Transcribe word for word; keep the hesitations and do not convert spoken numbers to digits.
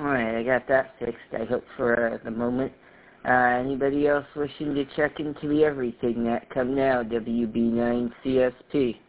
Alright, I got that fixed, I hope, for uh, the moment. Uh, anybody else wishing to check into the everything that come now, W B nine C S P?